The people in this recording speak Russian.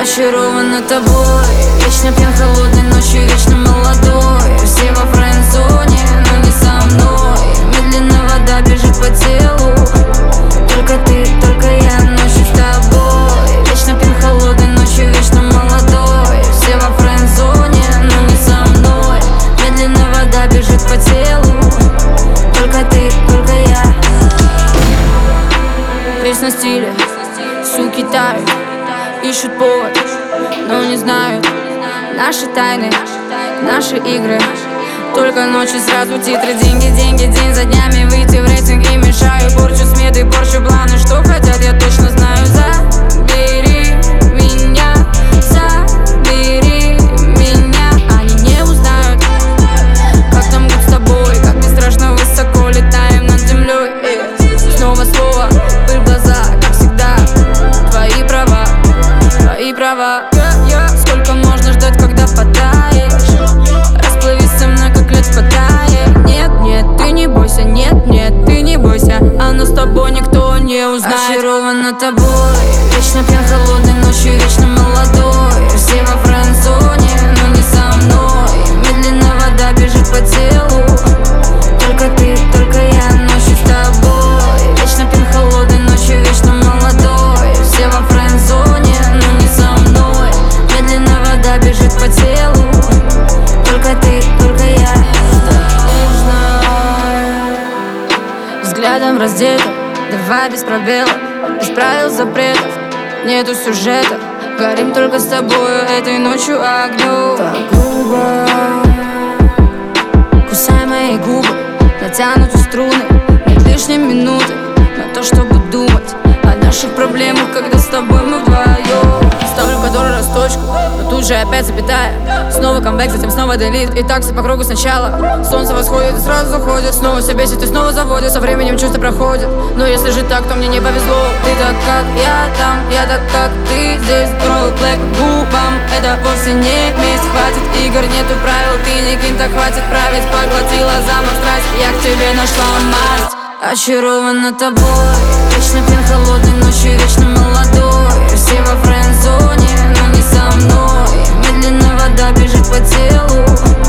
Очарована тобой, вечно пьян холодной ночью, вечно молодой. Все во френд-зоне, но не со мной. Медленно вода бежит по телу. Только ты, только я, ночью с тобой. Вечно пьян холодной ночью, вечно молодой. Все во френд-зоне, но не со мной. Медленно вода бежит по телу. Только ты, только я. Весь на стиле, суки тают, ищут повод, но не знают наши тайны, наши игры. Только ночью сразу титры, деньги, деньги, день за днями. Выйти в рейтинг и мешаю, порчу сметы, порчу планы. Что хотят, я точно знаю. Забери меня, забери меня. Они не узнают, как нам быть с тобой, как не страшно высоко летаем над землей. Снова слово, пыль в глаза, как всегда. Твои права, твои права. Сколько можно ждать, когда потаешь? Расплывись со мной, как лед в Паттайе. Нет, нет, ты не бойся, нет, нет, ты не бойся. А нас с тобой никто не узнает. Очарована тобой, вечно пьян холодной ночью, вечно молодой. Все во френд-зоне, но не со мной. Медленно вода бежит по телу. Только ты, только я, ночью с тобой. Вечно пьян холодной ночью, вечно молодой. Все во френд-зоне, но не со мной. Медленно вода бежит по телу. Только ты, только я. Взглядом раздета, давай без пробелов, без правил, запретов, нету сюжета. Горим только с тобою этой ночью огнем. Так грубо кусай мои губы, натянуты струны. Нет лишней минуты на то, чтобы думать о наших проблемах, когда с тобой мы вдвоем. Ставлю который раз точку, но тут же опять запятая. Снова камбэк, затем снова делит. И так все по кругу сначала. Солнце восходит и сразу заходит. Снова все бесит и снова заводит. Со временем чувства проходят. Но если же так, то мне не повезло. Ты так как я там, я так как ты здесь. Roll black губам, это вовсе не месть. Хватит игр, нету правил, ты не кинь, так хватит править. Поглотила замок страсть, я к тебе нашла масть. Очарована тобой, вечно пьян холодной ночью, вечно молодой. Все во френд-зоне, но не со мной. Медленно вода бежит по телу.